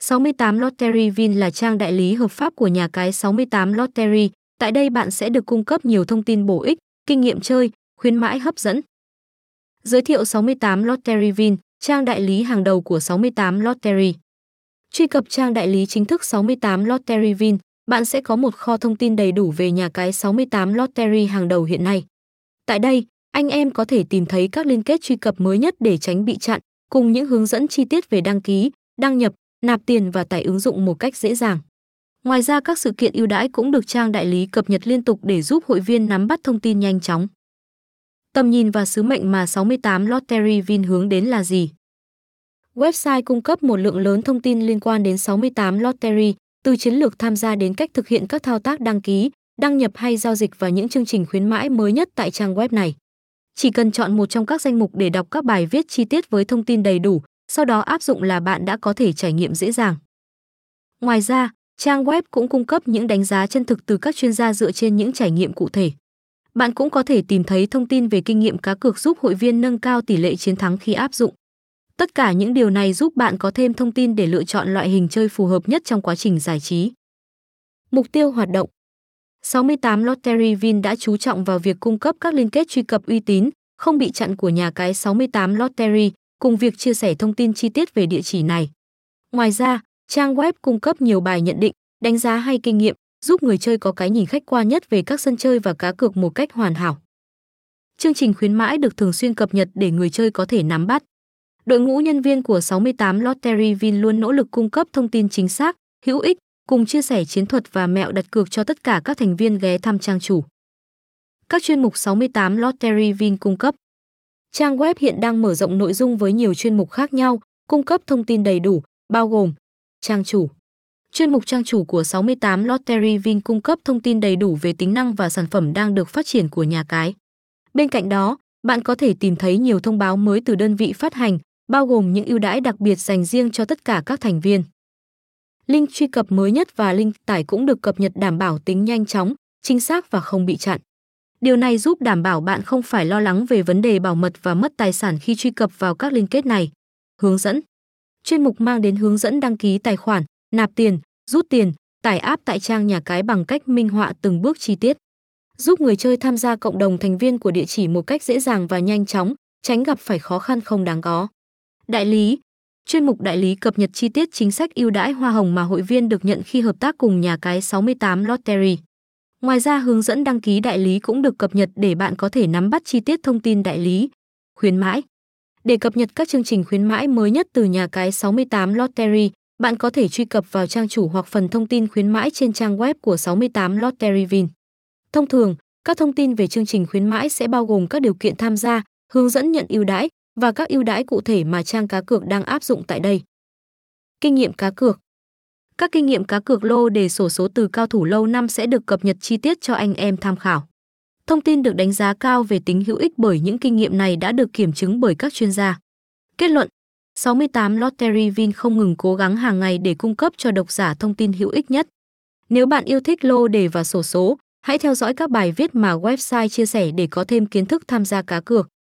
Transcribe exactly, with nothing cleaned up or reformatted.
sáu mươi tám Lotteryville là trang đại lý hợp pháp của nhà cái sáu mươi tám Lottery. Tại đây bạn sẽ được cung cấp nhiều thông tin bổ ích, kinh nghiệm chơi, khuyến mãi hấp dẫn. Giới thiệu sáu mươi tám Lotteryville, trang đại lý hàng đầu của sáu mươi tám Lottery. Truy cập trang đại lý chính thức sáu mươi tám Lotteryville, bạn sẽ có một kho thông tin đầy đủ về nhà cái sáu mươi tám Lottery hàng đầu hiện nay. Tại đây, anh em có thể tìm thấy các liên kết truy cập mới nhất để tránh bị chặn, cùng những hướng dẫn chi tiết về đăng ký, đăng nhập, nạp tiền và tải ứng dụng một cách dễ dàng. Ngoài ra các sự kiện ưu đãi cũng được trang đại lý cập nhật liên tục để giúp hội viên nắm bắt thông tin nhanh chóng. Tầm nhìn và sứ mệnh mà sáu mươi tám Lotteryville hướng đến là gì? Website cung cấp một lượng lớn thông tin liên quan đến sáu mươi tám Lottery, từ chiến lược tham gia đến cách thực hiện các thao tác đăng ký, đăng nhập hay giao dịch và những chương trình khuyến mãi mới nhất tại trang web này. Chỉ cần chọn một trong các danh mục để đọc các bài viết chi tiết với thông tin đầy đủ, sau đó áp dụng là bạn đã có thể trải nghiệm dễ dàng. Ngoài ra, trang web cũng cung cấp những đánh giá chân thực từ các chuyên gia dựa trên những trải nghiệm cụ thể. Bạn cũng có thể tìm thấy thông tin về kinh nghiệm cá cược giúp hội viên nâng cao tỷ lệ chiến thắng khi áp dụng. Tất cả những điều này giúp bạn có thêm thông tin để lựa chọn loại hình chơi phù hợp nhất trong quá trình giải trí. Mục tiêu hoạt động. sáu mươi tám Lotteryville đã chú trọng vào việc cung cấp các liên kết truy cập uy tín, không bị chặn của nhà cái sáu mươi tám Lottery, cùng việc chia sẻ thông tin chi tiết về địa chỉ này. Ngoài ra, trang web cung cấp nhiều bài nhận định, đánh giá hay kinh nghiệm, giúp người chơi có cái nhìn khách quan nhất về các sân chơi và cá cược một cách hoàn hảo. Chương trình khuyến mãi được thường xuyên cập nhật để người chơi có thể nắm bắt. Đội ngũ nhân viên của sáu mươi tám Lotteryville luôn nỗ lực cung cấp thông tin chính xác, hữu ích, cùng chia sẻ chiến thuật và mẹo đặt cược cho tất cả các thành viên ghé thăm trang chủ. Các chuyên mục sáu mươi tám Lotteryville cung cấp. Trang web hiện đang mở rộng nội dung với nhiều chuyên mục khác nhau, cung cấp thông tin đầy đủ, bao gồm trang chủ. Chuyên mục trang chủ của sáu mươi tám Lotteryville cung cấp thông tin đầy đủ về tính năng và sản phẩm đang được phát triển của nhà cái. Bên cạnh đó, bạn có thể tìm thấy nhiều thông báo mới từ đơn vị phát hành, bao gồm những ưu đãi đặc biệt dành riêng cho tất cả các thành viên. Link truy cập mới nhất và link tải cũng được cập nhật đảm bảo tính nhanh chóng, chính xác và không bị chặn. Điều này giúp đảm bảo bạn không phải lo lắng về vấn đề bảo mật và mất tài sản khi truy cập vào các liên kết này. Hướng dẫn. Chuyên mục mang đến hướng dẫn đăng ký tài khoản, nạp tiền, rút tiền, tải app tại trang nhà cái bằng cách minh họa từng bước chi tiết. Giúp người chơi tham gia cộng đồng thành viên của địa chỉ một cách dễ dàng và nhanh chóng, tránh gặp phải khó khăn không đáng có. Đại lý. Chuyên mục đại lý cập nhật chi tiết chính sách ưu đãi hoa hồng mà hội viên được nhận khi hợp tác cùng nhà cái sáu mươi tám Lottery. Ngoài ra hướng dẫn đăng ký đại lý cũng được cập nhật để bạn có thể nắm bắt chi tiết thông tin đại lý, khuyến mãi. Để cập nhật các chương trình khuyến mãi mới nhất từ nhà cái sáu mươi tám Lottery, bạn có thể truy cập vào trang chủ hoặc phần thông tin khuyến mãi trên trang web của sáu mươi tám Lotteryville. Thông thường, các thông tin về chương trình khuyến mãi sẽ bao gồm các điều kiện tham gia, hướng dẫn nhận ưu đãi và các ưu đãi cụ thể mà trang cá cược đang áp dụng tại đây. Kinh nghiệm cá cược. Các kinh nghiệm cá cược lô đề xổ số từ cao thủ lâu năm sẽ được cập nhật chi tiết cho anh em tham khảo. Thông tin được đánh giá cao về tính hữu ích bởi những kinh nghiệm này đã được kiểm chứng bởi các chuyên gia. Kết luận, sáu mươi tám Lotteryville không ngừng cố gắng hàng ngày để cung cấp cho độc giả thông tin hữu ích nhất. Nếu bạn yêu thích lô đề và xổ số, hãy theo dõi các bài viết mà website chia sẻ để có thêm kiến thức tham gia cá cược.